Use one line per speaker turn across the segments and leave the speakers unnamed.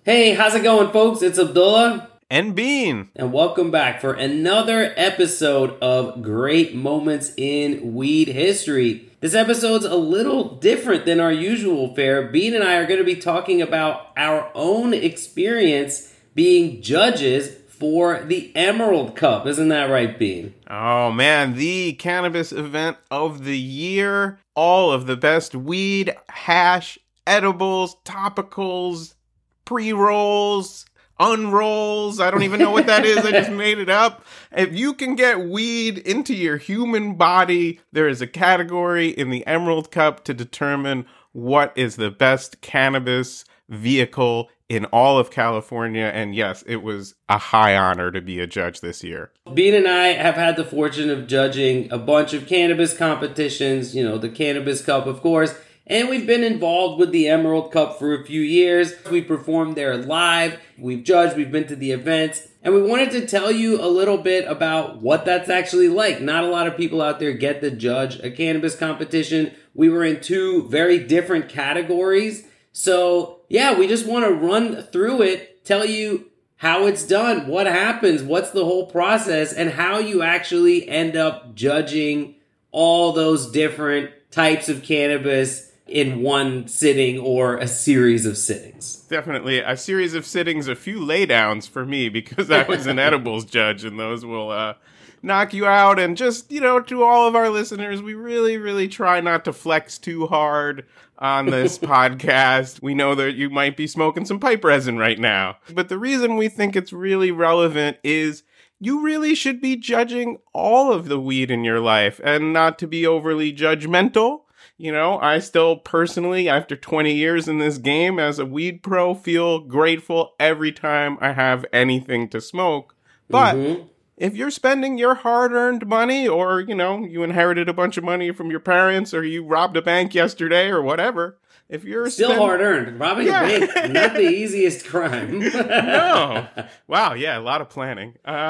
Hey, how's it going, folks? It's Abdullah.
And Bean.
And welcome back for another episode of Great Moments in Weed History. This episode's a little different than our usual fare. Bean and I are going to be talking about our own experience being judges for the Emerald Cup. Isn't that right, Bean?
Oh, man, the cannabis event of the year. All of the best weed, hash, edibles, topicals, pre-rolls, unrolls. I don't even know what that is. I just made it up. If you can get weed into your human body, there is a category in the Emerald Cup to determine what is the best cannabis vehicle in all of California. And yes, it was a high honor to be a judge this year.
Bean and I have had the fortune of judging a bunch of cannabis competitions, the Cannabis Cup, of course. And we've been involved with the Emerald Cup for a few years. We performed there live. We've judged. We've been to the events. And we wanted to tell you a little bit about what that's actually like. Not a lot of people out there get to judge a cannabis competition. We were in two very different categories. So, yeah, we just want to run through it, tell you how it's done, what happens, what's the whole process, and how you actually end up judging all those different types of cannabis in one sitting or a series of sittings.
Definitely a series of sittings, a few laydowns for me because I was an edibles judge, and those will knock you out. And just, to all of our listeners, we really, really try not to flex too hard on this podcast. We know that you might be smoking some pipe resin right now. But the reason we think it's really relevant is you really should be judging all of the weed in your life and not to be overly judgmental. I still personally, after 20 years in this game as a weed pro, feel grateful every time I have anything to smoke. But if you're spending your hard-earned money or, you inherited a bunch of money from your parents or you robbed a bank yesterday or whatever, if you're
still hard-earned. Robbing a bank, not the easiest crime.
No. Wow, yeah, a lot of planning.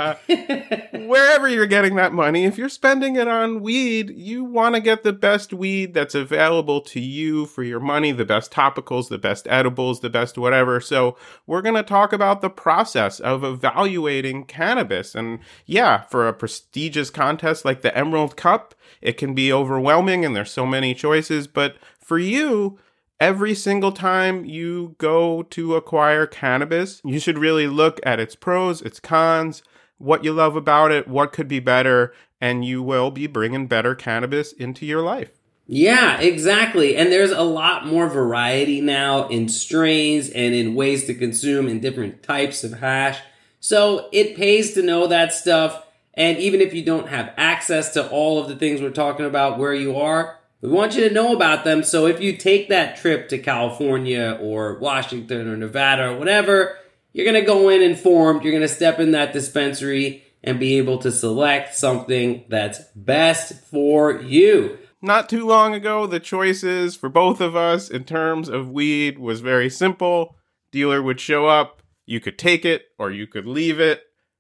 Wherever you're getting that money, if you're spending it on weed, you want to get the best weed that's available to you for your money, the best topicals, the best edibles, the best whatever. So we're going to talk about the process of evaluating cannabis. And yeah, for a prestigious contest like the Emerald Cup, it can be overwhelming and there's so many choices. But for you, every single time you go to acquire cannabis, you should really look at its pros, its cons, what you love about it, what could be better, and you will be bringing better cannabis into your life.
Yeah, exactly. And there's a lot more variety now in strains and in ways to consume in different types of hash. So it pays to know that stuff. And even if you don't have access to all of the things we're talking about where you are, we want you to know about them, so if you take that trip to California or Washington or Nevada or whatever, you're going to go in informed, you're going to step in that dispensary and be able to select something that's best for you.
Not too long ago, the choices for both of us in terms of weed was very simple. Dealer would show up, you could take it or you could leave it.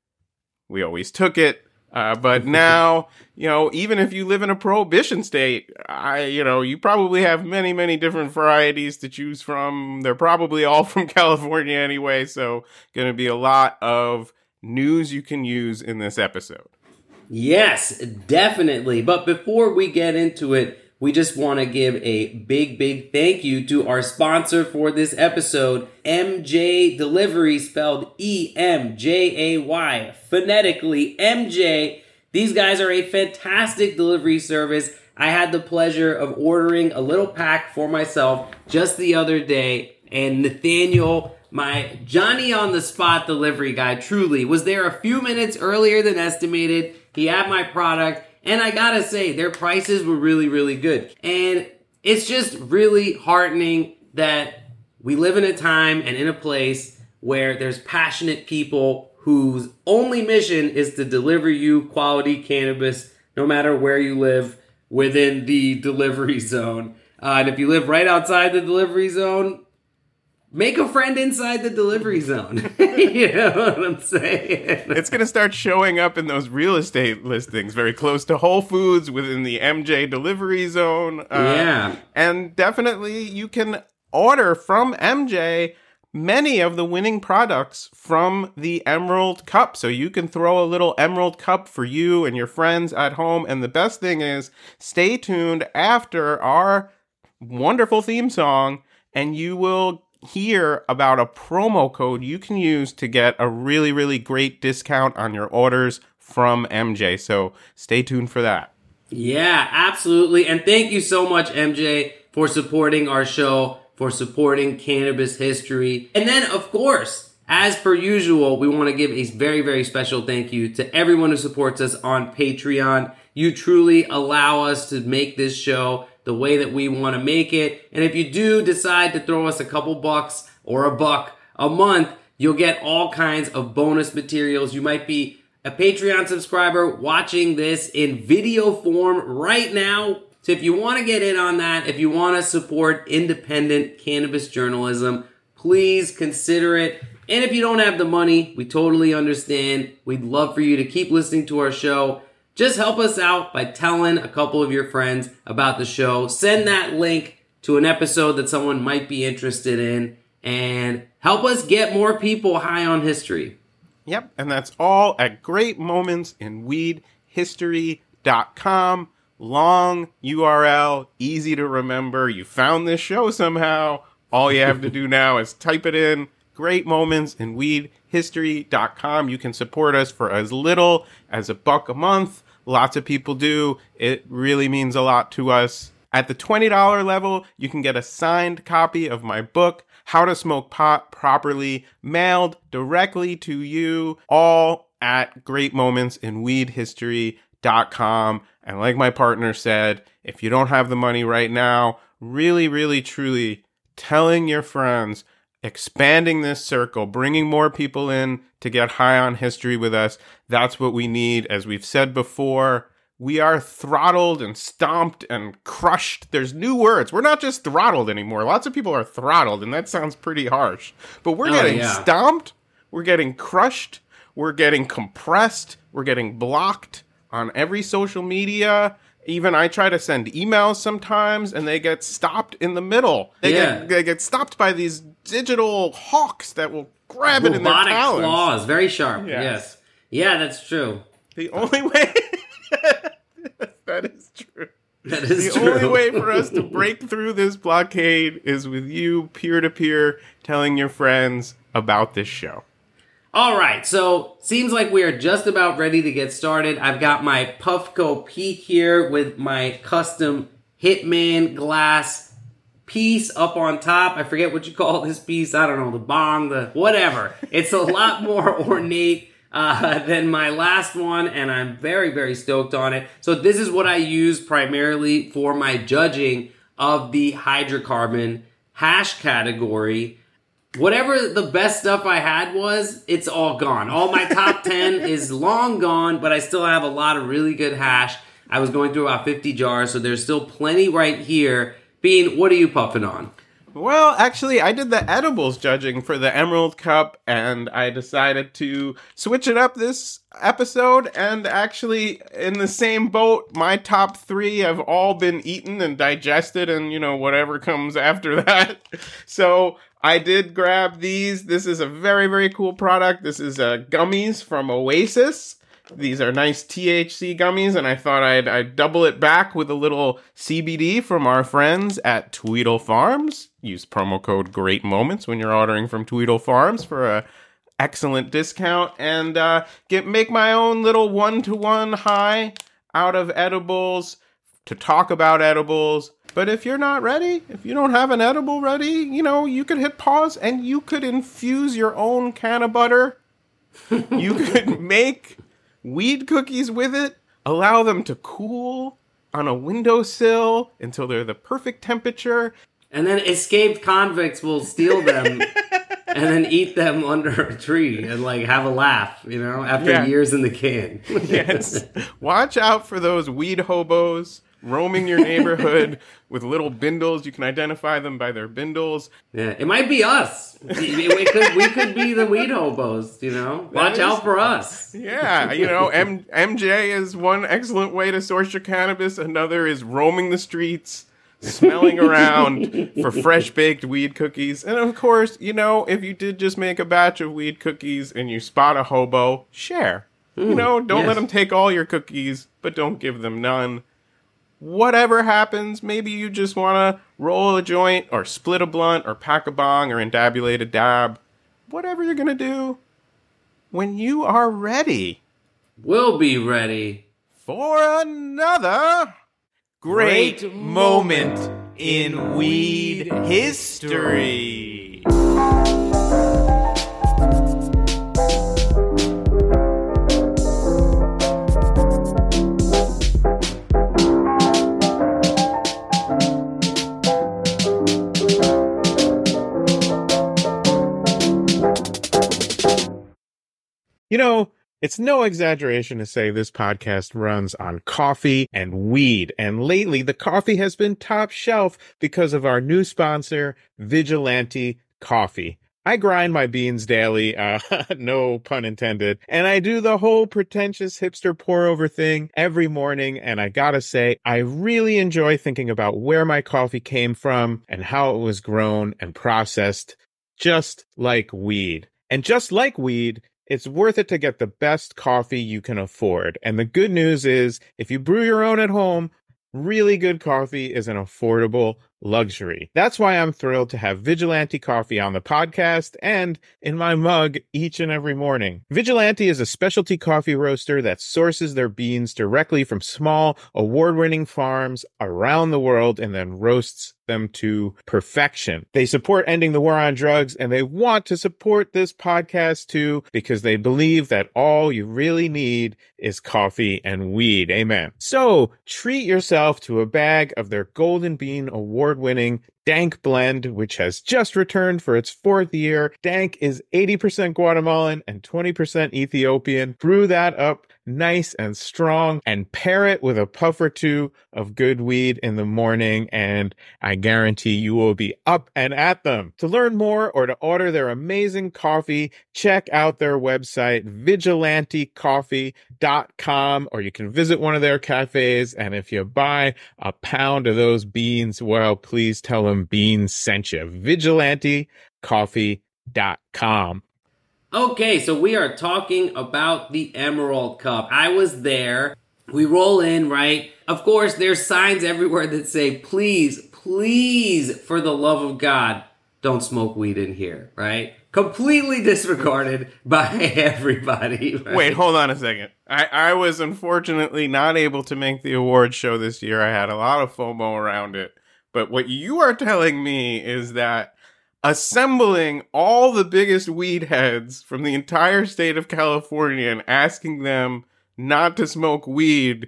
We always took it. But now, even if you live in a prohibition state, you probably have many, many different varieties to choose from. They're probably all from California anyway, so going to be a lot of news you can use in this episode.
Yes, definitely. But before we get into it, we just want to give a big, big thank you to our sponsor for this episode, MJ Delivery, spelled EMJAY, phonetically MJ. These guys are a fantastic delivery service. I had the pleasure of ordering a little pack for myself just the other day, and Nathaniel, my Johnny-on-the-spot delivery guy, truly was there a few minutes earlier than estimated. He had my product. And I gotta say, their prices were really, really good. And it's just really heartening that we live in a time and in a place where there's passionate people whose only mission is to deliver you quality cannabis, no matter where you live within the delivery zone. And if you live right outside the delivery zone, make a friend inside the delivery zone. You know what I'm saying?
It's going to start showing up in those real estate listings very close to Whole Foods within the MJ delivery zone.
Yeah.
And definitely you can order from MJ many of the winning products from the Emerald Cup. So you can throw a little Emerald Cup for you and your friends at home. And the best thing is, stay tuned after our wonderful theme song, and you will hear about a promo code you can use to get a really, really great discount on your orders from MJ. So stay tuned for that.
Yeah, absolutely. And thank you so much, MJ, for supporting our show, for supporting cannabis history. And then, of course, as per usual, we want to give a very, very special thank you to everyone who supports us on Patreon. You truly allow us to make this show the way that we want to make it. And if you do decide to throw us a couple bucks or $1 a month, you'll get all kinds of bonus materials. You might be a Patreon subscriber watching this in video form right now. So if you want to get in on that, if you want to support independent cannabis journalism, please consider it. And if you don't have the money, we totally understand. We'd love for you to keep listening to our show. Just help us out by telling a couple of your friends about the show. Send that link to an episode that someone might be interested in, and help us get more people high on history.
Yep, and that's all at greatmomentsinweedhistory.com. Long URL, easy to remember. You found this show somehow. All you have to do now is type it in, greatmomentsinweedhistory.com. You can support us for as little as $1 a month. Lots of people do. It really means a lot to us. At the $20 level, you can get a signed copy of my book, How to Smoke Pot Properly, mailed directly to you, all at greatmomentsinweedhistory.com. And like my partner said, if you don't have the money right now, really, really, truly telling your friends, expanding this circle, bringing more people in to get high on history with us. That's what we need. As we've said before, we are throttled and stomped and crushed. There's new words. We're not just throttled anymore. Lots of people are throttled, and that sounds pretty harsh. But we're getting stomped. We're getting crushed. We're getting compressed. We're getting blocked on every social media. Even I try to send emails sometimes, and they get stopped in the middle. They get stopped by these digital hawks that will grab it in their talons.
Robotic claws, very sharp. Yes. Yeah, that's true.
The only way... That is true.
That is
true. The only way for us to break through this blockade is with you, peer-to-peer, telling your friends about this show.
All right, so seems like we are just about ready to get started. I've got my Puffco Peak here with my custom Hitman glass piece up on top. I forget what you call this piece. I don't know, the bong, the whatever. It's a lot more ornate than my last one, and I'm very, very stoked on it. So this is what I use primarily for my judging of the hydrocarbon hash category. Whatever the best stuff I had was, it's all gone. All my top 10 is long gone, but I still have a lot of really good hash. I was going through about 50 jars, so there's still plenty right here. Bean, what are you puffing on?
Well, actually, I did the edibles judging for the Emerald Cup, and I decided to switch it up this episode, and actually, in the same boat, my top 3 have all been eaten and digested, and, whatever comes after that. So I did grab these. This is a very, very cool product. This is gummies from Oasis. These are nice THC gummies, and I thought I'd double it back with a little CBD from our friends at Tweedle Farms. Use promo code GREATMOMENTS when you're ordering from Tweedle Farms for a excellent discount, and make my own little one-to-one high out of edibles to talk about edibles. But if you're not ready, if you don't have an edible ready, you could hit pause and you could infuse your own can of butter. You could make weed cookies with it, allow them to cool on a windowsill until they're the perfect temperature.
And then escaped convicts will steal them and then eat them under a tree and have a laugh, after years in the can.
Yes. Watch out for those weed hobos roaming your neighborhood with little bindles. You can identify them by their bindles.
Yeah, it might be us. We could be the weed hobos, Watch out for us.
Yeah, MJ is one excellent way to source your cannabis. Another is roaming the streets, smelling around for fresh baked weed cookies. And of course, if you did just make a batch of weed cookies and you spot a hobo, share. Don't let them take all your cookies, but don't give them none. Whatever happens, maybe you just want to roll a joint or split a blunt or pack a bong or endabulate a dab. Whatever you're going to do, when you are ready,
we'll be ready
for another great moment in weed history. It's no exaggeration to say this podcast runs on coffee and weed. And lately, the coffee has been top shelf because of our new sponsor, Vigilante Coffee. I grind my beans daily, no pun intended, and I do the whole pretentious hipster pour-over thing every morning, and I gotta say, I really enjoy thinking about where my coffee came from and how it was grown and processed, just like weed. And just like weed, it's worth it to get the best coffee you can afford. And the good news is, if you brew your own at home, really good coffee is an affordable luxury. That's why I'm thrilled to have Vigilante Coffee on the podcast and in my mug each and every morning. Vigilante is a specialty coffee roaster that sources their beans directly from small, award-winning farms around the world and then roasts them to perfection. They support ending the war on drugs, and they want to support this podcast too, because they believe that all you really need is coffee and weed. Amen. So treat yourself to a bag of their Golden Bean award-winning Dank blend, which has just returned for its 4th year. Dank is 80% Guatemalan and 20% Ethiopian. Brew that up nice and strong and pair it with a puff or two of good weed in the morning, and I guarantee you will be up and at them. To learn more or to order their amazing coffee, check out their website, vigilantecoffee.com, or you can visit one of their cafes, and if you buy a pound of those beans, well, please tell them Beans sent you. vigilantecoffee.com.
Okay, so we are talking about the Emerald Cup. I was there. We roll in, right? Of course, there's signs everywhere that say, please, please, for the love of God, don't smoke weed in here, right? Completely disregarded by everybody. Right?
Wait, hold on a second. I was unfortunately not able to make the awards show this year. I had a lot of FOMO around it. But what you are telling me is that assembling all the biggest weed heads from the entire state of California and asking them not to smoke weed,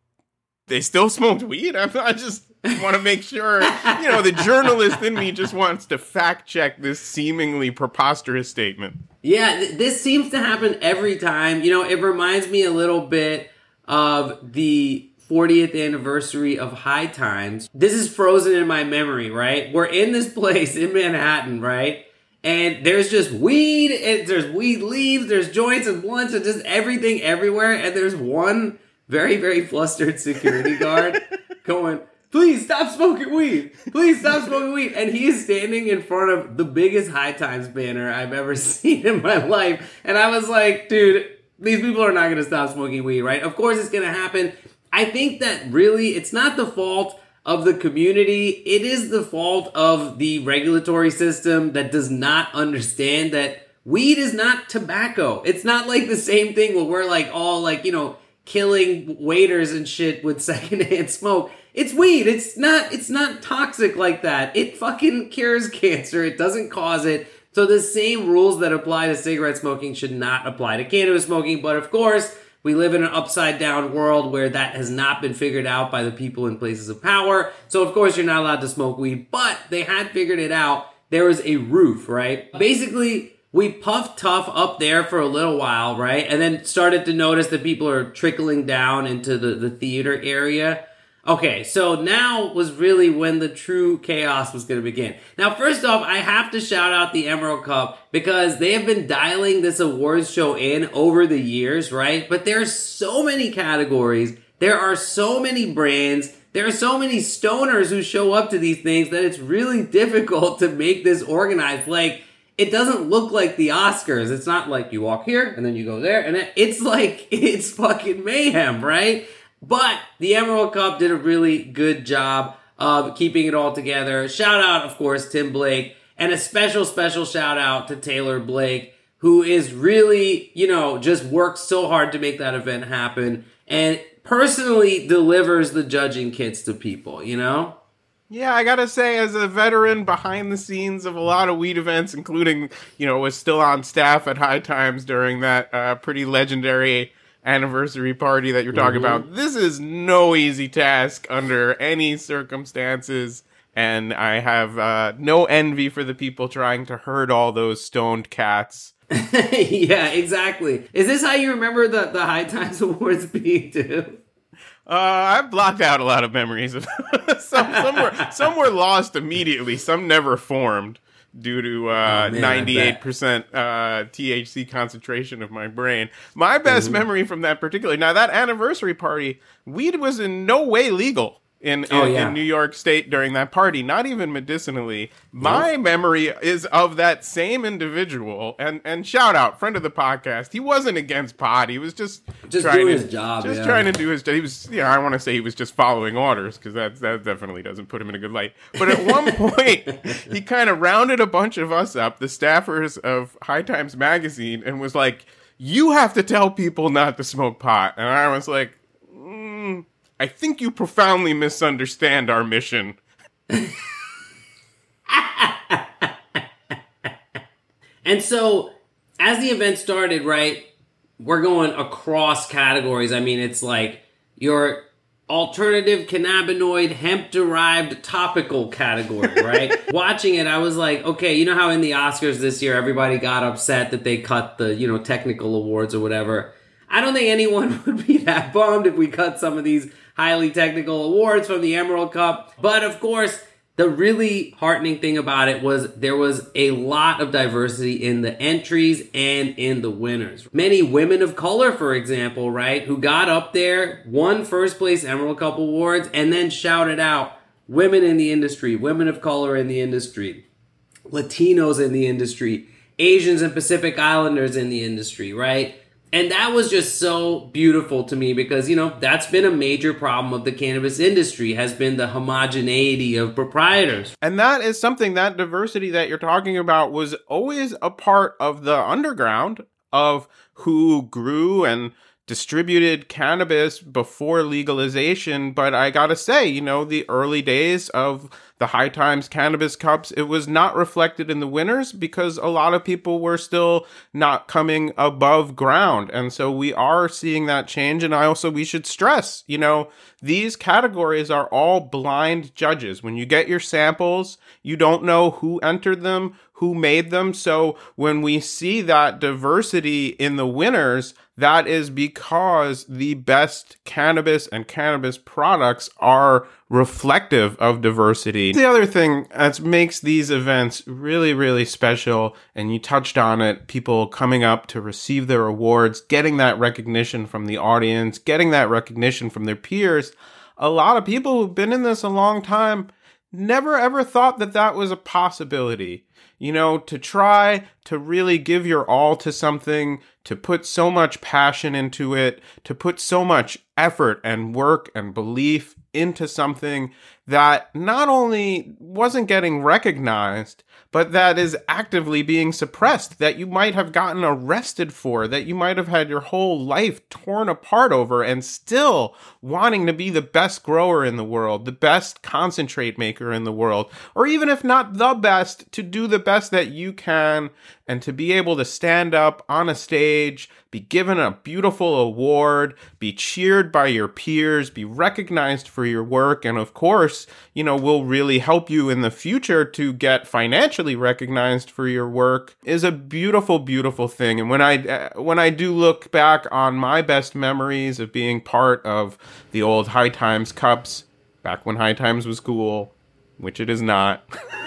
they still smoked weed? I just want to make sure, the journalist in me just wants to fact check this seemingly preposterous statement.
Yeah, this seems to happen every time. It reminds me a little bit of the 40th anniversary of High Times. This is frozen in my memory, right? We're in this place in Manhattan, right? And there's just weed, and there's weed leaves, there's joints and blunts, and just everything everywhere. And there's one very, very flustered security guard going, please stop smoking weed. Please stop smoking weed. And he is standing in front of the biggest High Times banner I've ever seen in my life. And I was like, dude, these people are not going to stop smoking weed, right? Of course it's going to happen. I think that really it's not the fault of the community. It is the fault of the regulatory system that does not understand that weed is not tobacco. It's not like the same thing where we're like all like, killing waiters and shit with secondhand smoke. It's weed. It's not toxic like that. It fucking cures cancer. It doesn't cause it. So the same rules that apply to cigarette smoking should not apply to cannabis smoking. But of course, we live in an upside-down world where that has not been figured out by the people in places of power. So, of course, you're not allowed to smoke weed. But they had figured it out. There was a roof, right? Basically, we puffed tough up there for a little while, right? And then started to notice that people are trickling down into the theater area. Okay, so now was really when the true chaos was going to begin. Now, first off, I have to shout out the Emerald Cup because they have been dialing this awards show in over the years, right? But there's so many categories. There are so many brands. there are so many stoners who show up to these things that it's really difficult to make this organized. Like, it doesn't look like the Oscars. It's not like you walk here and then you go there. And it's like, it's fucking mayhem, right? But the Emerald Cup did a really good job of keeping it all together. Shout out, of course, Tim Blake. And a special, special shout out to Taylor Blake, who is really, just worked so hard to make that event happen. And personally delivers the judging kits to people,
Yeah, I gotta say, as a veteran behind the scenes of a lot of weed events, including, was still on staff at High Times during that pretty legendary anniversary party that you're talking about, this is no easy task under any circumstances. And I have no envy for the people trying to herd all those stoned cats.
Yeah, exactly. Is this how you remember the High Times Awards being too?
I've blocked out a lot of memories of some were lost immediately. Some never formed due to 98% THC concentration of my brain. My best memory from that particular, now that anniversary party, weed was in no way legal. In New York State during that party, not even medicinally. My memory is of that same individual, and shout out, friend of the podcast. He wasn't against pot. He was just
doing his job.
Just trying to do his job. He was, I want to say he was just following orders, because that definitely doesn't put him in a good light. But at one point, he kind of rounded a bunch of us up, the staffers of High Times Magazine, and was like, "You have to tell people not to smoke pot." And I was like, I think you profoundly misunderstand our mission.
And so, as the event started, right, we're going across categories. I mean, it's like your alternative cannabinoid hemp-derived topical category, right? Watching it, I was like, okay, you know how in the Oscars this year, everybody got upset that they cut the, technical awards or whatever. I don't think anyone would be that bummed if we cut some of these highly technical awards from the Emerald Cup. But of course, the really heartening thing about it was there was a lot of diversity in the entries and in the winners. Many women of color, for example, right, who got up there, won first place Emerald Cup awards, and then shouted out women in the industry, women of color in the industry, Latinos in the industry, Asians and Pacific Islanders in the industry, right? And that was just so beautiful to me because, that's been a major problem of the cannabis industry, has been the homogeneity of proprietors.
And that is something, that diversity that you're talking about was always a part of the underground of who grew and distributed cannabis before legalization. But I gotta say, the early days of the High Times Cannabis Cups, it was not reflected in the winners because a lot of people were still not coming above ground. And so we are seeing that change. And we should stress, these categories are all blind judges. When you get your samples, you don't know who entered them, who made them. So when we see that diversity in the winners, that is because the best cannabis and cannabis products are reflective of diversity. The other thing that makes these events really, really special, and you touched on it, people coming up to receive their awards, getting that recognition from the audience, getting that recognition from their peers. A lot of people who've been in this a long time never ever thought that that was a possibility. To try to really give your all to something, to put so much passion into it, to put so much effort and work and belief into something that not only wasn't getting recognized, but that is actively being suppressed, that you might have gotten arrested for, that you might have had your whole life torn apart over, and still wanting to be the best grower in the world, the best concentrate maker in the world, or even if not the best, to do the best that you can, and to be able to stand up on a stage, be given a beautiful award, be cheered by your peers, be recognized for your work, and of course, will really help you in the future to get financially recognized for your work, is a beautiful, beautiful thing. And when I do look back on my best memories of being part of the old High Times Cups, back when High Times was cool, which it is not.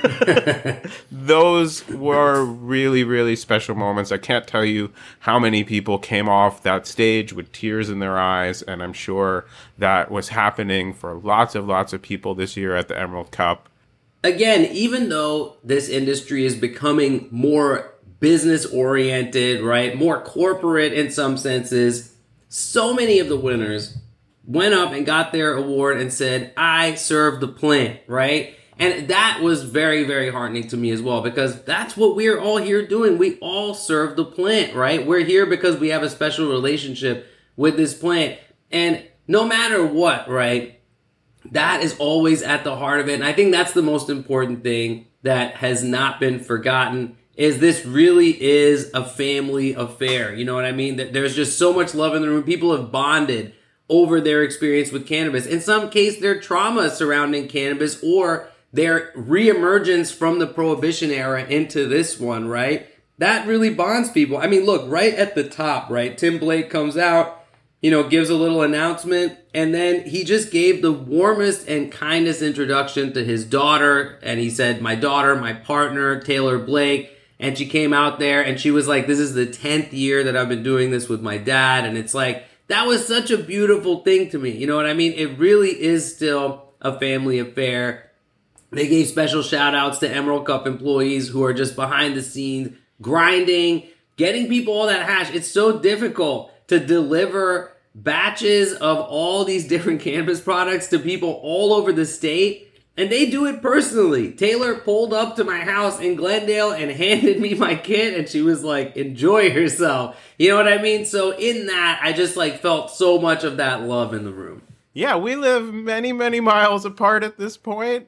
Those were really, really special moments. I can't tell you how many people came off that stage with tears in their eyes, and I'm sure that was happening for lots of people this year at the Emerald Cup.
Again, even though this industry is becoming more business-oriented, right, more corporate in some senses, so many of the winners went up and got their award and said, I served the plant, right? And that was very, very heartening to me as well, because that's what we're all here doing. We all serve the plant, right? We're here because we have a special relationship with this plant. And no matter what, right, that is always at the heart of it. And I think that's the most important thing that has not been forgotten, is this really is a family affair. You know what I mean? There's just so much love in the room. People have bonded over their experience with cannabis. In some case, their trauma surrounding cannabis or their reemergence from the Prohibition era into this one, right? That really bonds people. I mean, look, right at the top, right? Tim Blake comes out, gives a little announcement, and then he just gave the warmest and kindest introduction to his daughter. And he said, my daughter, my partner, Taylor Blake. And she came out there and she was like, this is the 10th year that I've been doing this with my dad. And it's like, that was such a beautiful thing to me. You know what I mean? It really is still a family affair. They gave special shout outs to Emerald Cup employees who are just behind the scenes, grinding, getting people all that hash. It's so difficult to deliver batches of all these different cannabis products to people all over the state. And they do it personally. Taylor pulled up to my house in Glendale and handed me my kit, and she was like, enjoy yourself. You know what I mean? So in that, I just felt so much of that love in the room.
Yeah, we live many, many miles apart at this point.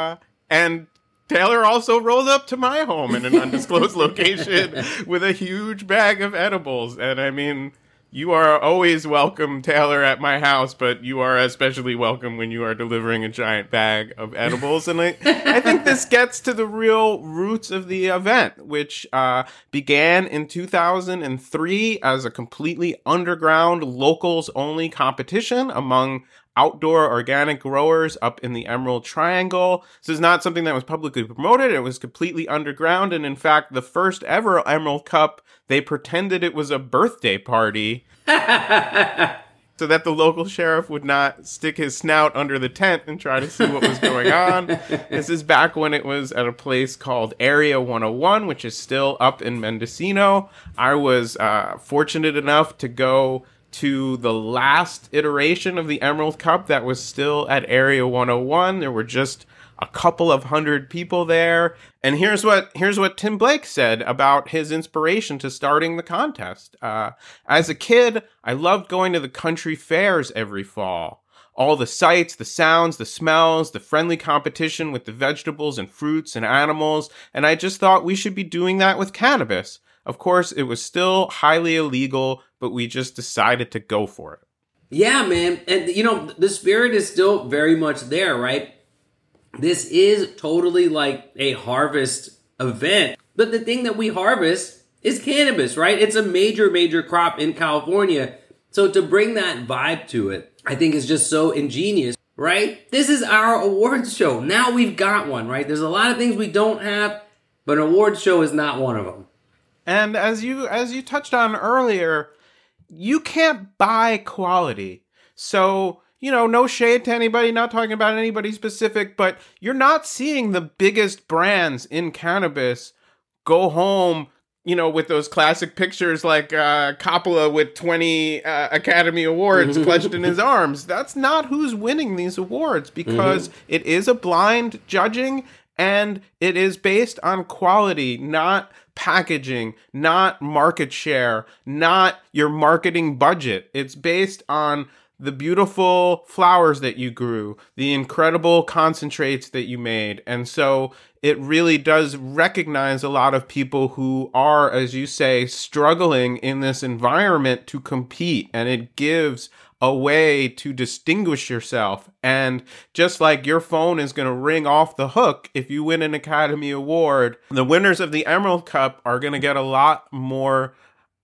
And Taylor also rolled up to my home in an undisclosed location with a huge bag of edibles. And I mean, you are always welcome, Taylor, at my house, but you are especially welcome when you are delivering a giant bag of edibles. And I think this gets to the real roots of the event, which began in 2003 as a completely underground, locals-only competition among outdoor organic growers up in the Emerald Triangle. This is not something that was publicly promoted. It was completely underground. And in fact, the first ever Emerald Cup, they pretended it was a birthday party so that the local sheriff would not stick his snout under the tent and try to see what was going on. This is back when it was at a place called Area 101, which is still up in Mendocino. I was fortunate enough to go to the last iteration of the Emerald Cup that was still at Area 101. There were just a couple of hundred people there. And here's what Tim Blake said about his inspiration to starting the contest. As a kid, I loved going to the country fairs every fall. All the sights, the sounds, the smells, the friendly competition with the vegetables and fruits and animals. And I just thought we should be doing that with cannabis. Of course, it was still highly illegal, but we just decided to go for it.
Yeah, man. And, the spirit is still very much there, right? This is totally like a harvest event. But the thing that we harvest is cannabis, right? It's a major, major crop in California. So to bring that vibe to it, I think is just so ingenious, right? This is our awards show. Now we've got one, right? There's a lot of things we don't have, but an awards show is not one of them.
And as you touched on earlier, you can't buy quality. So, no shade to anybody, not talking about anybody specific, but you're not seeing the biggest brands in cannabis go home, with those classic pictures like Coppola with 20 Academy Awards clutched in his arms. That's not who's winning these awards, because it is a blind judging, and it is based on quality, not packaging, not market share, not your marketing budget. It's based on the beautiful flowers that you grew, the incredible concentrates that you made. And so it really does recognize a lot of people who are, as you say, struggling in this environment to compete. And it gives a way to distinguish yourself. And just like your phone is going to ring off the hook if you win an Academy Award, the winners of the Emerald Cup are going to get a lot more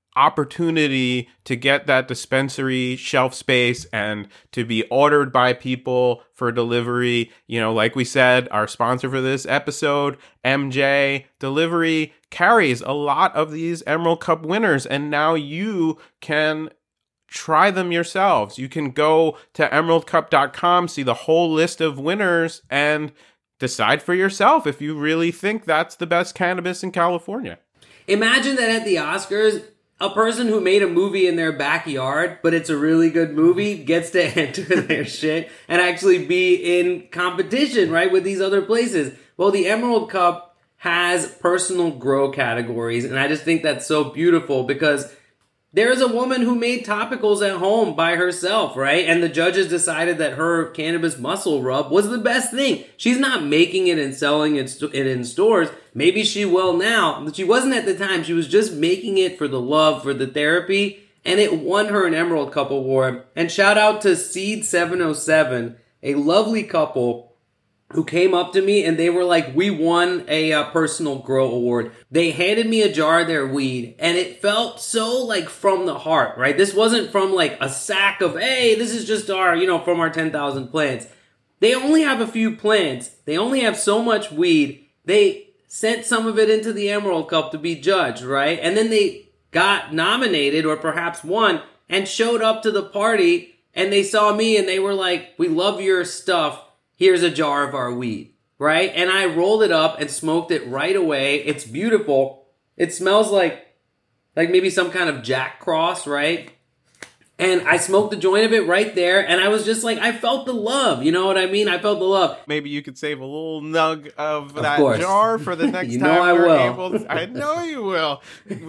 opportunity to get that dispensary shelf space and to be ordered by people for delivery. Like we said, our sponsor for this episode, MJ Delivery, carries a lot of these Emerald Cup winners, and now you can try them yourselves. You can go to emeraldcup.com, see the whole list of winners, and decide for yourself if you really think that's the best cannabis in California.
Imagine that at the Oscars, a person who made a movie in their backyard, but it's a really good movie, gets to enter their shit and actually be in competition, right, with these other places. Well, the Emerald Cup has personal grow categories, and I just think that's so beautiful because there's a woman who made topicals at home by herself, right? And the judges decided that her cannabis muscle rub was the best thing. She's not making it and selling it in stores. Maybe she will now, but she wasn't at the time. She was just making it for the love, for the therapy, and it won her an Emerald Cup award. And shout out to Seed 707, a lovely couple who came up to me and they were like, we won a personal grow award. They handed me a jar of their weed and it felt so like from the heart, right? This wasn't from like a sack of, hey, this is just our, from our 10,000 plants. They only have a few plants. They only have so much weed. They sent some of it into the Emerald Cup to be judged, right? And then they got nominated or perhaps won and showed up to the party and they saw me and they were like, we love your stuff. Here's a jar of our weed, right? And I rolled it up and smoked it right away. It's beautiful. It smells like maybe some kind of Jack Cross, right? And I smoked the joint of it right there. And I was just like, I felt the love. You know what I mean? I felt the love.
Maybe you could save a little nug of that
course.
jar for the next time
I
we're
will.
able to. I know you will.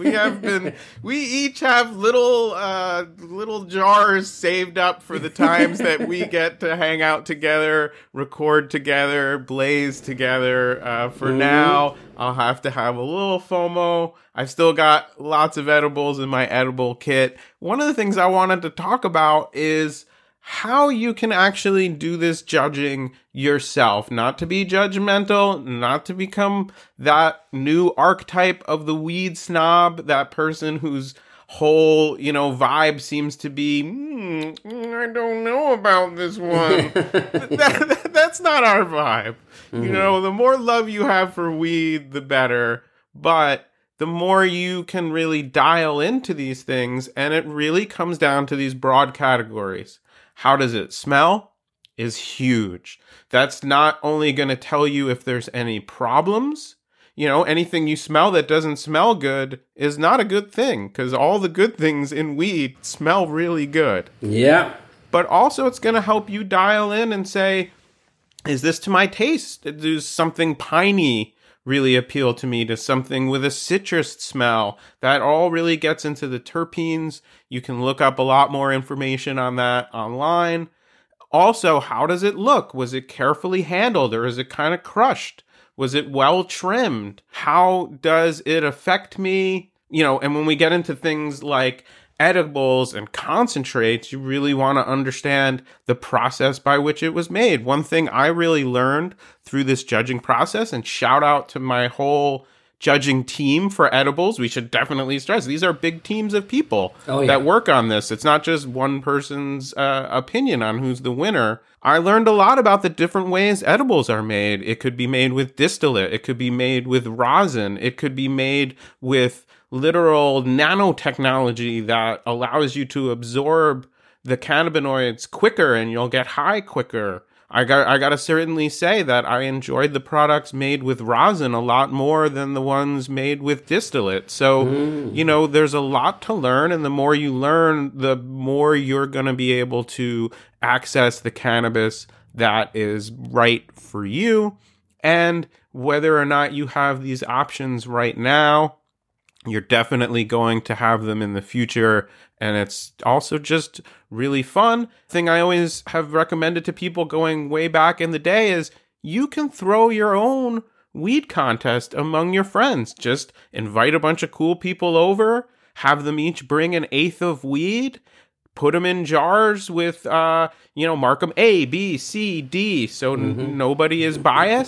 We each have little jars saved up for the times that we get to hang out together, record together, blaze together. For now, I'll have to have a little FOMO. I've still got lots of edibles in my edible kit. One of the things I wanted to talk about is how you can actually do this judging yourself. Not to be judgmental, not to become that new archetype of the weed snob, that person whose whole, vibe seems to be, I don't know about this one. That's not our vibe. Mm-hmm. The more love you have for weed, the better. But the more you can really dial into these things, and it really comes down to these broad categories. How does it smell is huge. That's not only going to tell you if there's any problems. Anything you smell that doesn't smell good is not a good thing, because all the good things in weed smell really good.
Yeah.
But also it's going to help you dial in and say, is this to my taste? Does something piney really appeal to me? Does something with a citrus smell? That all really gets into the terpenes. You can look up a lot more information on that online. Also, how does it look? Was it carefully handled, or is it kind of crushed? Was it well trimmed? How does it affect me? And when we get into things like edibles and concentrates, you really want to understand the process by which it was made. One thing I really learned through this judging process, and shout out to my whole judging team for edibles. We should definitely stress these are big teams of people that work on this. It's not just one person's opinion on who's the winner. I learned a lot about the different ways edibles are made. It could be made with distillate. It could be made with rosin. It could be made with literal nanotechnology that allows you to absorb the cannabinoids quicker and you'll get high quicker. I gotta certainly say that I enjoyed the products made with rosin a lot more than the ones made with distillate. So, there's a lot to learn, and the more you learn, the more you're gonna be able to access the cannabis that is right for you. And whether or not you have these options right now, you're definitely going to have them in the future. And it's also just really fun. Thing I always have recommended to people going way back in the day is you can throw your own weed contest among your friends. Just invite a bunch of cool people over, have them each bring an eighth of weed, put them in jars with, mark them A, B, C, D, so nobody is biased.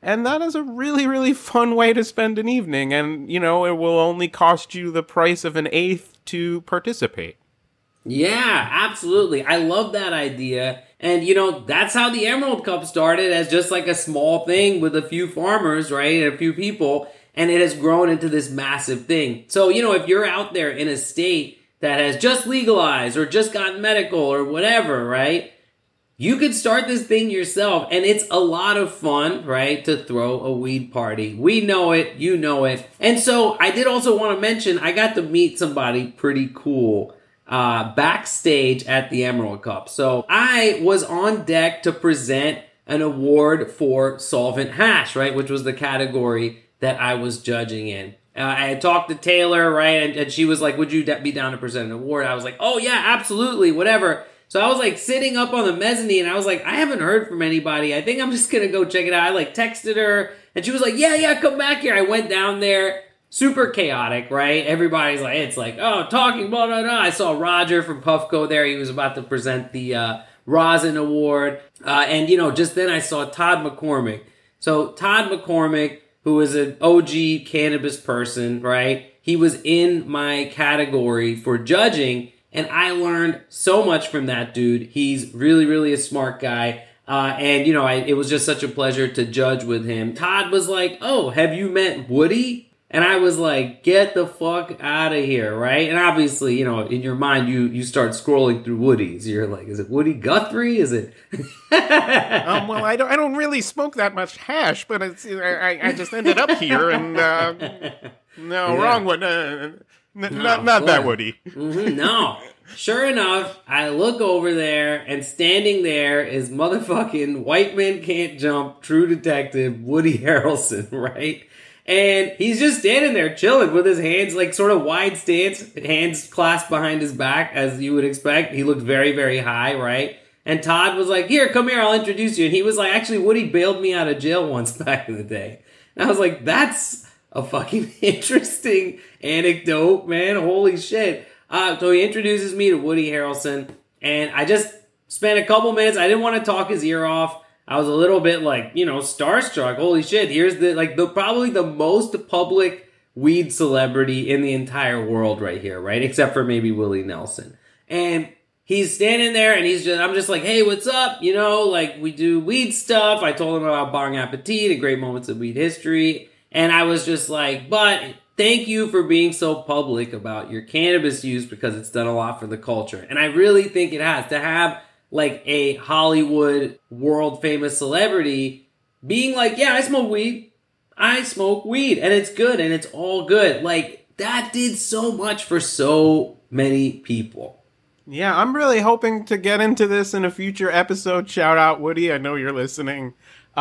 And that is a really, really fun way to spend an evening. And, it will only cost you the price of an eighth to participate.
Yeah, absolutely. I love that idea. And, that's how the Emerald Cup started, as just like a small thing with a few farmers, right? And a few people. And it has grown into this massive thing. So, if you're out there in a state that has just legalized or just gotten medical or whatever, right? You could start this thing yourself, and it's a lot of fun, right, to throw a weed party. We know it, you know it. And so I did also want to mention, I got to meet somebody pretty cool backstage at the Emerald Cup. So I was on deck to present an award for Solvent Hash, right, which was the category that I was judging in. I had talked to Taylor, right, and she was like, would you be down to present an award? I was like, oh yeah, absolutely, whatever. So I was like sitting up on the mezzanine, and I was like, I haven't heard from anybody. I think I'm just going to go check it out. I like texted her, and she was like, yeah, come back here. I went down there, super chaotic, right? Everybody's like, it's like, oh, talking, blah, blah, blah. I saw Roger from Puffco there. He was about to present the Rosin Award. And, just then I saw Todd McCormick. So Todd McCormick, who is an OG cannabis person, right? He was in my category for judging. And I learned so much from that dude. He's really, really a smart guy. And, it was just such a pleasure to judge with him. Todd was like, oh, have you met Woody? And I was like, get the fuck out of here, right? And obviously, in your mind, you start scrolling through Woody's. You're like, is it Woody Guthrie? Is it?
Well, I don't really smoke that much hash, but I just ended up here and, wrong one. Not that Woody.
Mm-hmm, no. Sure enough, I look over there, and standing there is motherfucking White Man Can't Jump, True Detective, Woody Harrelson, right? And he's just standing there chilling with his hands, like sort of wide stance, hands clasped behind his back, as you would expect. He looked very, very high, right? And Todd was like, here, come here, I'll introduce you. And he was like, actually, Woody bailed me out of jail once back in the day. And I was like, that's a fucking interesting anecdote, man. Holy shit. So he introduces me to Woody Harrelson, and I just spent a couple minutes. I didn't want to talk his ear off. I was a little bit like, starstruck. Holy shit. Here's probably the most public weed celebrity in the entire world right here, right? Except for maybe Willie Nelson. And he's standing there, and I'm just like, hey, what's up? We do weed stuff. I told him about Bong Appetit, the great moments of weed history. And I was just like, but thank you for being so public about your cannabis use, because it's done a lot for the culture. And I really think it has. To have like a Hollywood world famous celebrity being like, yeah, I smoke weed. And it's good, and it's all good. Like, that did so much for so many people.
Yeah, I'm really hoping to get into this in a future episode. Shout out, Woody. I know you're listening.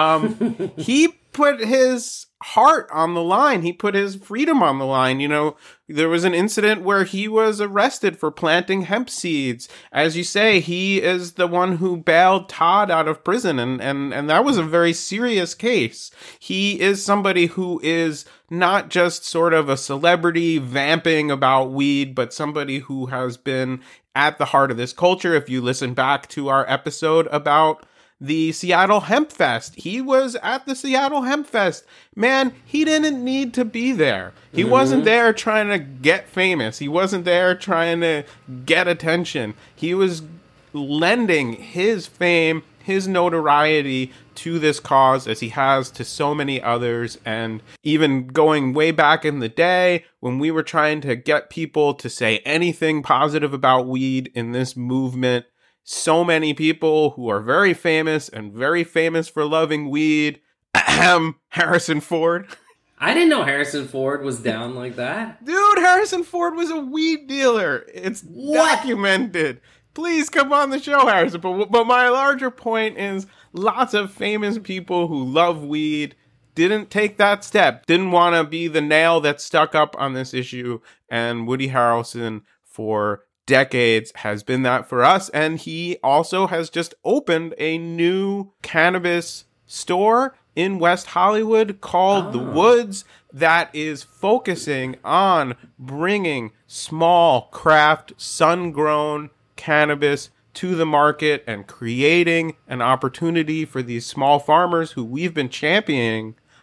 He put his heart on the line. He put his freedom on the line. There was an incident where he was arrested for planting hemp seeds. As you say, he is the one who bailed Todd out of prison, and that was a very serious case. He is somebody who is not just sort of a celebrity vamping about weed, but somebody who has been at the heart of this culture. If you listen back to our episode about the Seattle Hemp Fest, he was at the Seattle Hemp Fest. Man, he didn't need to be there. He wasn't there trying to get famous. He wasn't there trying to get attention. He was lending his fame, his notoriety to this cause, as he has to so many others. And even going way back in the day, when we were trying to get people to say anything positive about weed in this movement, so many people who are very famous and very famous for loving weed. Harrison Ford.
I didn't know Harrison Ford was down like that.
Dude, Harrison Ford was a weed dealer. It's documented. Please come on the show, Harrison. But my larger point is, lots of famous people who love weed didn't take that step, didn't want to be the nail that stuck up on this issue. And Woody Harrelson, for decades, has been that for us. And he also has just opened a new cannabis store in West Hollywood called The Woods, that is focusing on bringing small craft, sun-grown cannabis to the market and creating an opportunity for these small farmers who we've been championing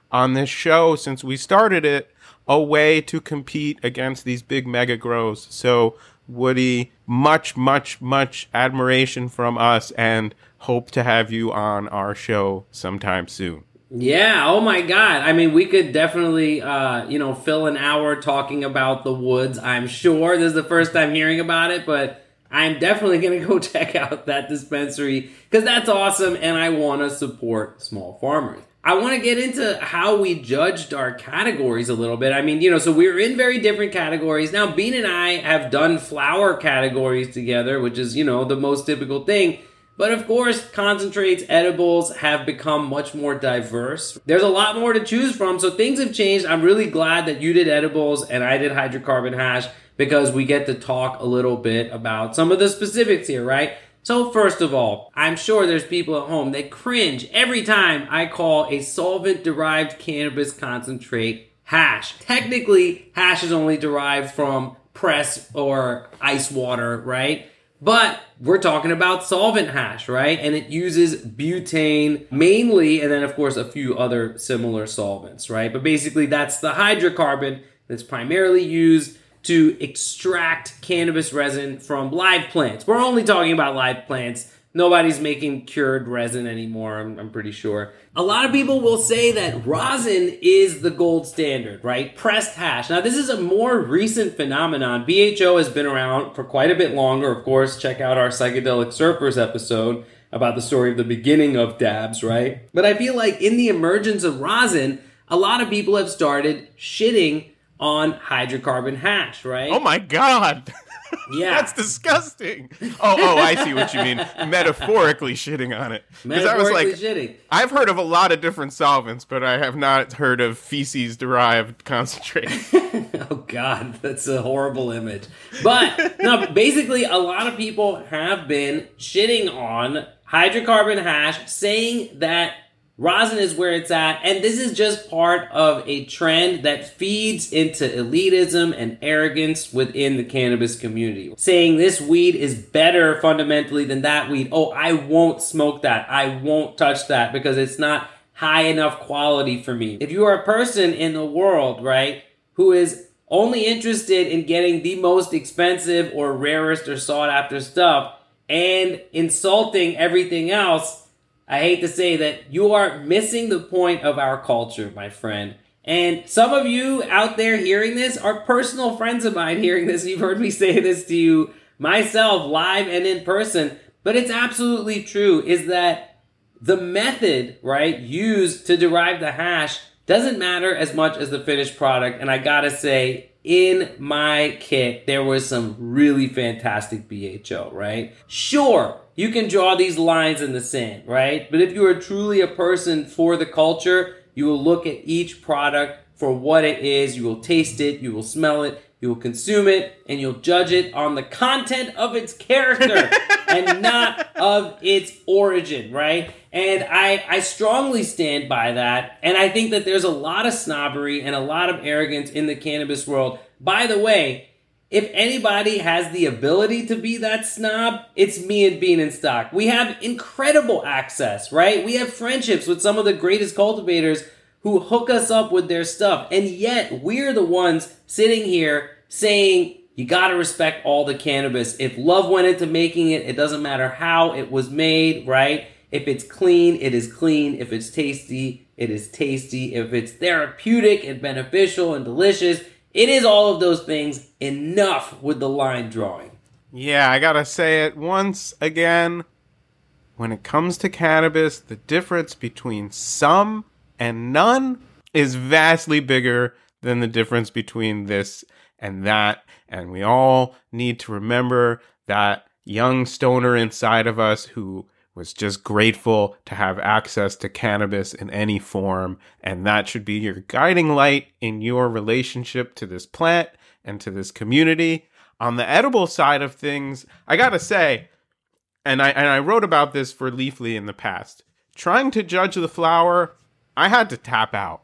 on this show since we started it, a way to compete against these big mega grows. So Woody, much, much, much admiration from us, and hope to have you on our show sometime soon.
Yeah, oh my God. I mean, we could definitely, fill an hour talking about the woods, I'm sure. This is the first time hearing about it, but I'm definitely going to go check out that dispensary because that's awesome, and I want to support small farmers. I want to get into how we judged our categories a little bit. I mean, so we're in very different categories. Now, Bean and I have done flower categories together, which is, the most typical thing. But of course, concentrates, edibles have become much more diverse. There's a lot more to choose from, so things have changed. I'm really glad that you did edibles and I did hydrocarbon hash because we get to talk a little bit about some of the specifics here, right? So first of all, I'm sure there's people at home that cringe every time I call a solvent-derived cannabis concentrate hash. Technically, hash is only derived from press or ice water, right? But we're talking about solvent hash, right? And it uses butane mainly, and then of course a few other similar solvents, right? But basically that's the hydrocarbon that's primarily used to extract cannabis resin from live plants. We're only talking about live plants. Nobody's making cured resin anymore, I'm pretty sure. A lot of people will say that rosin is the gold standard, right? Pressed hash. Now, this is a more recent phenomenon. BHO has been around for quite a bit longer. Of course, check out our Psychedelic Surfers episode about the story of the beginning of dabs, right? But I feel like in the emergence of rosin, a lot of people have started shitting on hydrocarbon hash, right?
Oh my God!
Yeah.
That's disgusting. Oh, I see what you mean. Metaphorically shitting on it.
Metaphorically shitting.
I've heard of a lot of different solvents, but I have not heard of feces-derived concentrate.
Oh, God, that's a horrible image. But, no, basically, a lot of people have been shitting on hydrocarbon hash, saying that rosin is where it's at, and this is just part of a trend that feeds into elitism and arrogance within the cannabis community. Saying this weed is better fundamentally than that weed. Oh, I won't smoke that. I won't touch that because it's not high enough quality for me. If you are a person in the world, right, who is only interested in getting the most expensive or rarest or sought after stuff and insulting everything else, I hate to say that you are missing the point of our culture, my friend. And some of you out there hearing this are personal friends of mine hearing this. You've heard me say this to you myself, live and in person. But it's absolutely true, is that the method, right, used to derive the hash doesn't matter as much as the finished product. And I gotta say, in my kit, there was some really fantastic BHO, right? Sure, you can draw these lines in the sand, right? But if you are truly a person for the culture, you will look at each product for what it is. You will taste it, you will smell it, you will consume it, and you'll judge it on the content of its character and not of its origin, right? And I strongly stand by that. And I think that there's a lot of snobbery and a lot of arrogance in the cannabis world. By the way, if anybody has the ability to be that snob, it's me and Bean and Stock. We have incredible access, right? We have friendships with some of the greatest cultivators who hook us up with their stuff. And yet, we're the ones sitting here saying, you gotta respect all the cannabis. If love went into making it, it doesn't matter how it was made, right? If it's clean, it is clean. If it's tasty, it is tasty. If it's therapeutic and beneficial and delicious, it is all of those things. Enough with the line drawing.
Yeah, I gotta say it once again. When it comes to cannabis, the difference between some and none is vastly bigger than the difference between this and that. And we all need to remember that young stoner inside of us who was just grateful to have access to cannabis in any form. And that should be your guiding light in your relationship to this plant and to this community. On the edible side of things, I gotta say, and I wrote about this for Leafly in the past, trying to judge the flower, I had to tap out.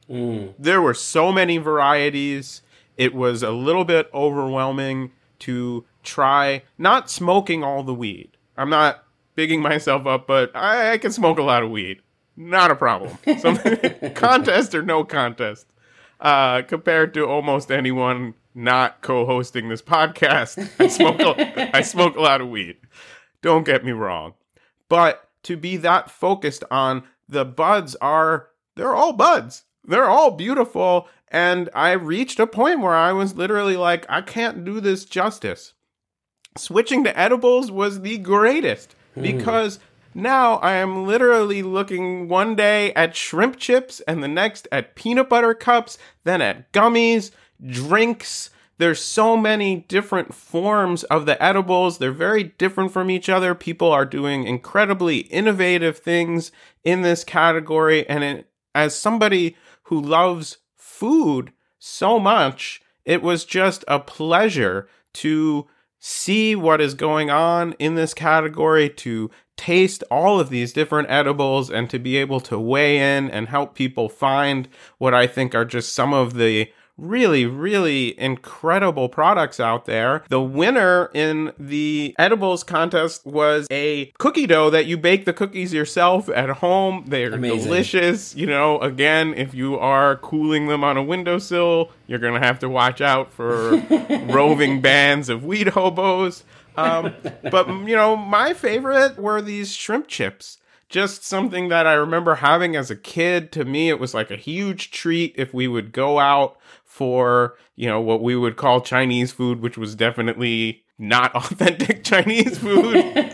There were so many varieties. It was a little bit overwhelming to try not smoking all the weed. I'm not bigging myself up, but I can smoke a lot of weed. not a problem. Contest or no contest. Compared to almost anyone not co-hosting this podcast, I smoke a lot of weed. Don't get me wrong. But to be that focused on the buds they're all buds. They're all beautiful. And I reached a point where I was literally like, I can't do this justice. Switching to edibles was the greatest because now I am literally looking one day at shrimp chips and the next at peanut butter cups, then at gummies, drinks. There's so many different forms of the edibles. They're very different from each other. People are doing incredibly innovative things in this category. And as somebody who loves food so much, it was just a pleasure to see what is going on in this category, to taste all of these different edibles, and to be able to weigh in and help people find what I think are just some of the really, really incredible products out there. The winner in the edibles contest was a cookie dough that you bake the cookies yourself at home. They're delicious. You know, again, if you are cooling them on a windowsill, you're going to have to watch out for roving bands of weed hobos. But, you know, my favorite were these shrimp chips. Just something that I remember having as a kid. To me, it was like a huge treat if we would go out for, you know, what we would call Chinese food, which was definitely not authentic Chinese food.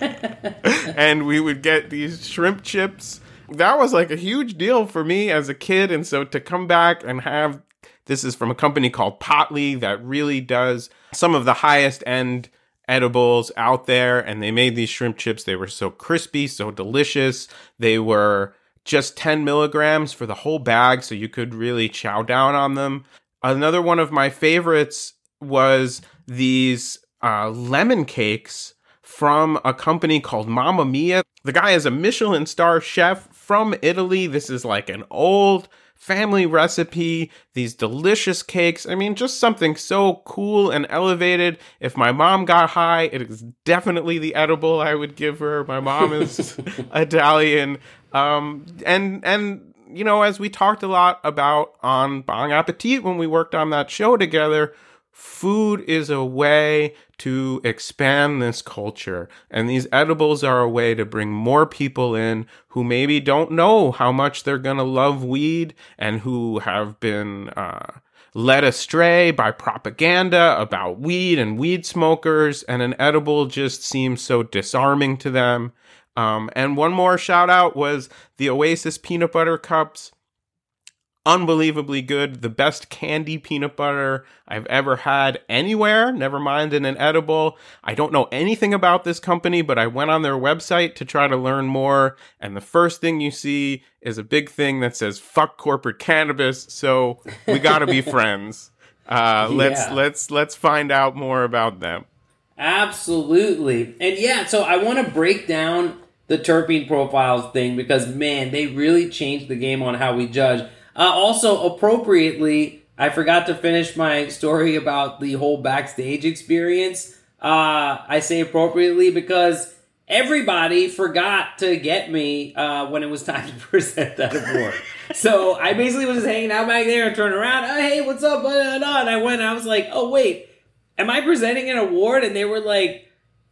And we would get these shrimp chips. That was like a huge deal for me as a kid. And so to come back and have, this is from a company called Potley that really does some of the highest end edibles out there, and they made these shrimp chips. They were so crispy, so delicious. They were just 10 milligrams for the whole bag, so you could really chow down on them. Another one of my favorites was these lemon cakes from a company called Mamma Mia. The guy is a Michelin star chef from Italy. This is like an old family recipe, these delicious cakes. I mean, just something so cool and elevated. If my mom got high, it is definitely the edible I would give her. My mom is Italian. And you know, as we talked a lot about on Bon Appetit when we worked on that show together, food is a way to expand this culture. And these edibles are a way to bring more people in who maybe don't know how much they're going to love weed and who have been led astray by propaganda about weed and weed smokers. And an edible just seems so disarming to them. And one more shout out was the Oasis peanut butter cups. Unbelievably good. The best candy peanut butter I've ever had anywhere, never mind in an edible. I don't know anything about this company, but I went on their website to try to learn more. And the first thing you see is a big thing that says, "Fuck corporate cannabis." So we gotta be friends. Let's find out more about them.
Absolutely. And yeah, so I want to break down the terpene profiles thing because, man, they really changed the game on how we judge. Also, appropriately, I forgot to finish my story about the whole backstage experience. I say appropriately because everybody forgot to get me when it was time to present that award. So I basically was just hanging out back there and turning around. Oh, hey, what's up? And I went and I was like, oh, wait, am I presenting an award? And they were like,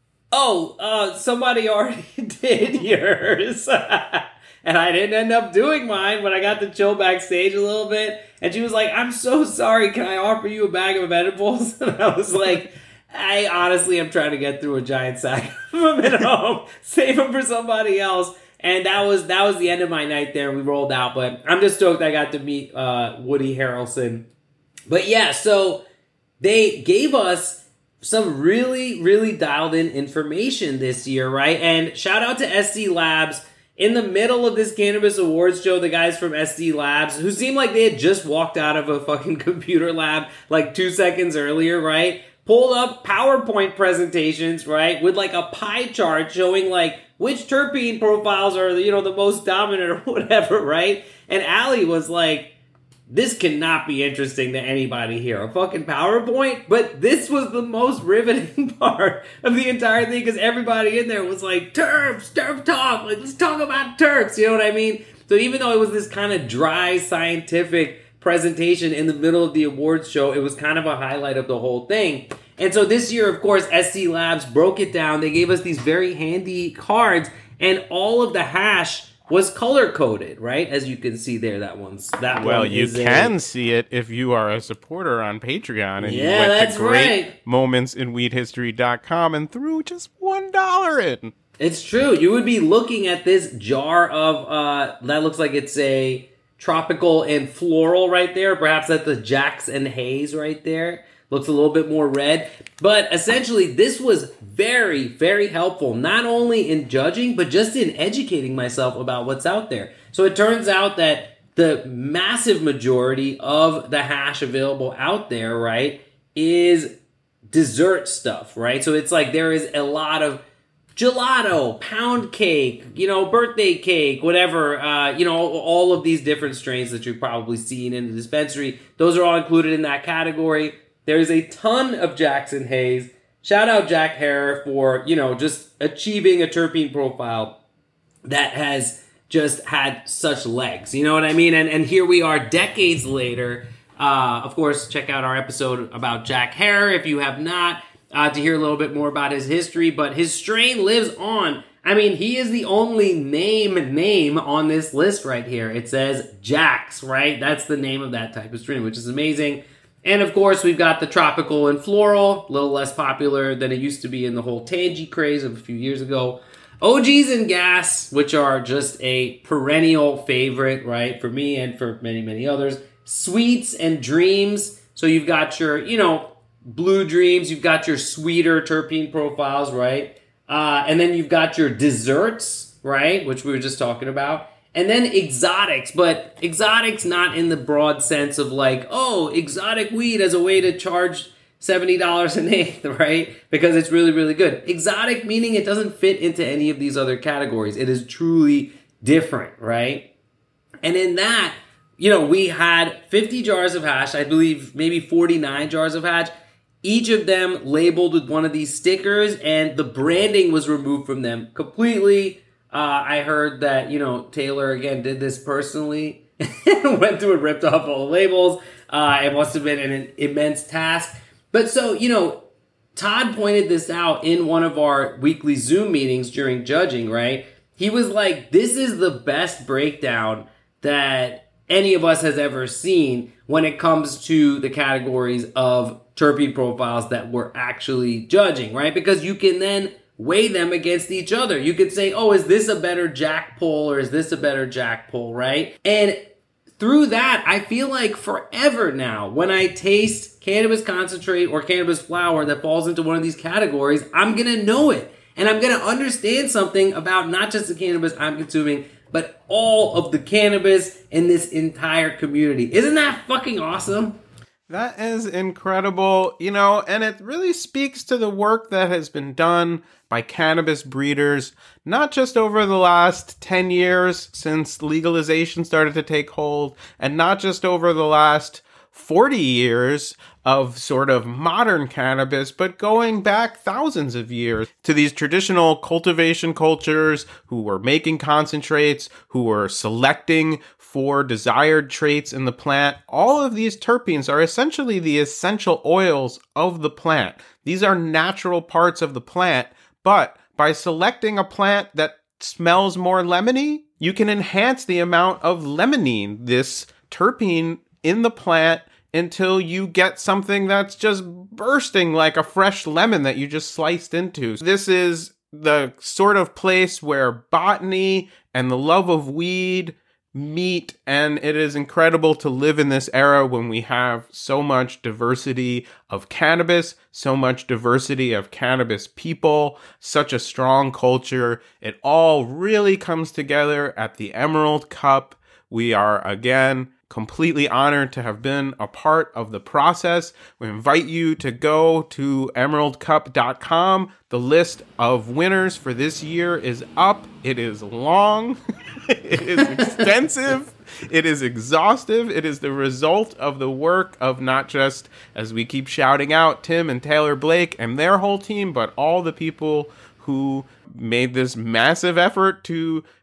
oh, somebody already did yours. And I didn't end up doing mine, but I got to chill backstage a little bit. And she was like, I'm so sorry. Can I offer you a bag of edibles? And I was like, I honestly am trying to get through a giant sack of them at home. Save them for somebody else. And that was the end of my night there. We rolled out. But I'm just stoked I got to meet Woody Harrelson. But yeah, so they gave us some really, really dialed in information this year, right? And shout out to SD Labs. In the middle of this cannabis awards show, the guys from SD Labs, who seemed like they had just walked out of a fucking computer lab like 2 seconds earlier, right? Pulled up PowerPoint presentations, right? With like a pie chart showing like which terpene profiles are, you know, the most dominant or whatever, right? And Allie was like, this cannot be interesting to anybody here. A fucking PowerPoint? But this was the most riveting part of the entire thing because everybody in there was like, terp talk. Like, let's talk about terps. You know what I mean? So even though it was this kind of dry scientific presentation in the middle of the awards show, it was kind of a highlight of the whole thing. And so this year, of course, SC Labs broke it down. They gave us these very handy cards, and all of the hash was color-coded, right? As you can see there,
Well, you can see it if you are a supporter on Patreon, and you went
that's
to great
right.
momentsinweedhistory.com and threw just $1 in.
It's true. You would be looking at this jar of, that looks like it's a tropical and floral right there. Perhaps that's the Jacks and Haze right there. Looks a little bit more red. But essentially, this was very, very helpful, not only in judging, but just in educating myself about what's out there. So it turns out that the massive majority of the hash available out there, right, is dessert stuff, right? So it's like there is a lot of gelato, pound cake, birthday cake, whatever, all of these different strains that you've probably seen in the dispensary. Those are all included in that category. There's a ton of Jackson Haze. Shout out Jack Herer for, just achieving a terpene profile that has just had such legs. You know what I mean? And here we are decades later. Of course, check out our episode about Jack Herer if you have not, to hear a little bit more about his history. But his strain lives on. I mean, he is the only name on this list right here. It says Jax, right? That's the name of that type of strain, which is amazing. And of course, we've got the tropical and floral, a little less popular than it used to be in the whole Tangy craze of a few years ago. OGs and gas, which are just a perennial favorite, right, for me and for many, many others. Sweets and dreams. So you've got your, blue dreams. You've got your sweeter terpene profiles, right? And then you've got your desserts, right, which we were just talking about. And then exotics, but exotics not in the broad sense of like, oh, exotic weed as a way to charge $70 an eighth, right? Because it's really, really good. Exotic meaning it doesn't fit into any of these other categories. It is truly different, right? And in that, we had 50 jars of hash, I believe maybe 49 jars of hash, each of them labeled with one of these stickers, and the branding was removed from them completely. I heard that, Taylor, again, did this personally, went through and ripped off all the labels. It must have been an immense task. But so, Todd pointed this out in one of our weekly Zoom meetings during judging, right? He was like, this is the best breakdown that any of us has ever seen when it comes to the categories of terpene profiles that we're actually judging, right? Because you can then weigh them against each other. You could say, oh, is this a better Jack pull or is this a better Jack pull, right? And through that, I feel like forever now, when I taste cannabis concentrate or cannabis flower that falls into one of these categories, I'm going to know it. And I'm going to understand something about not just the cannabis I'm consuming, but all of the cannabis in this entire community. Isn't that fucking awesome?
That is incredible, and it really speaks to the work that has been done by cannabis breeders, not just over the last 10 years since legalization started to take hold, and not just over the last 40 years of sort of modern cannabis, but going back thousands of years to these traditional cultivation cultures who were making concentrates, who were selecting for desired traits in the plant. All of these terpenes are essentially the essential oils of the plant. These are natural parts of the plant, but by selecting a plant that smells more lemony, you can enhance the amount of limonene, this terpene in the plant, until you get something that's just bursting like a fresh lemon that you just sliced into. This is the sort of place where botany and the love of weed meet, and it is incredible to live in this era when we have so much diversity of cannabis, so much diversity of cannabis people, such a strong culture. It all really comes together at the Emerald Cup. We are, again, completely honored to have been a part of the process. We invite you to go to emeraldcup.com. The list of winners for this year is up. It is long. It is extensive. It is exhaustive. It is the result of the work of not just, as we keep shouting out, Tim and Taylor Blake and their whole team, but all the people who made this massive effort to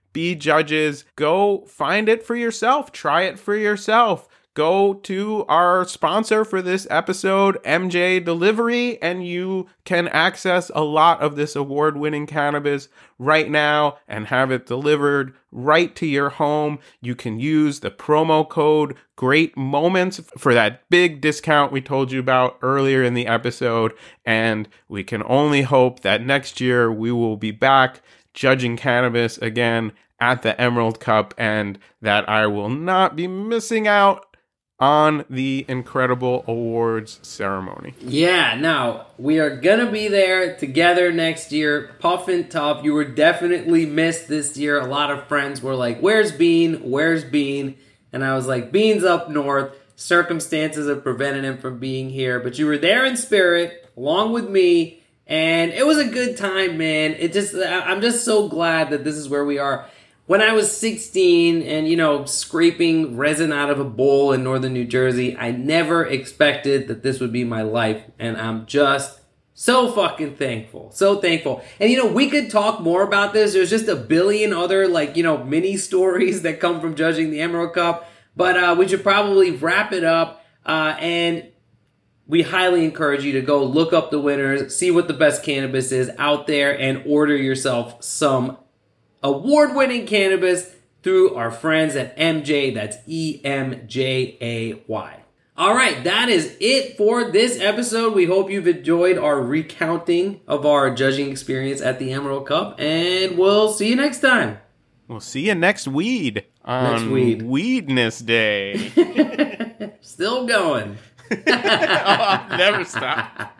be judges. Go find it for yourself. Try it for yourself. Go to our sponsor for this episode, MJ Delivery, and you can access a lot of this award-winning cannabis right now and have it delivered right to your home. You can use the promo code Great Moments for that big discount we told you about earlier in the episode, and we can only hope that next year we will be back judging cannabis again at the Emerald Cup, and that I will not be missing out on the incredible awards ceremony.
Yeah, now, we are gonna be there together next year. Puffin' Tough. You were definitely missed this year. A lot of friends were like, where's Bean? Where's Bean? And I was like, Bean's up north. Circumstances have prevented him from being here. But you were there in spirit, along with me. And it was a good time, man. I'm just so glad that this is where we are. When I was 16 and, scraping resin out of a bowl in northern New Jersey, I never expected that this would be my life. And I'm just so fucking thankful. So thankful. And, we could talk more about this. There's just a billion other, mini stories that come from judging the Emerald Cup. But we should probably wrap it up. And we highly encourage you to go look up the winners, see what the best cannabis is out there, and order yourself some award-winning cannabis through our friends at MJ. That's EMJAY. All right, that is it for this episode. We hope you've enjoyed our recounting of our judging experience at the Emerald Cup, and we'll see you next time.
We'll see you next weed on Weedness Day.
Still going.
I'll never stop.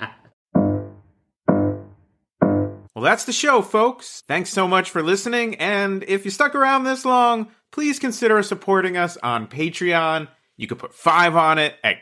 Well, that's the show, folks. Thanks so much for listening, and if you stuck around this long, please consider supporting us on Patreon. You can put 5 on it at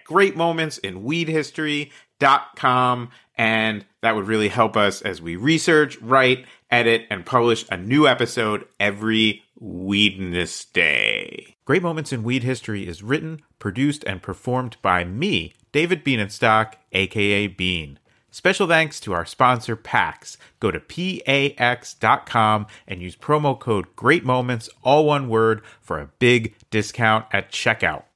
greatmomentsinweedhistory.com, and that would really help us as we research, write, edit, and publish a new episode every Weedness Day. Great Moments in Weed History is written, produced, and performed by me, David Bienenstock, aka Bean. Special thanks to our sponsor, PAX. Go to PAX.com and use promo code GreatMoments, all one word, for a big discount at checkout.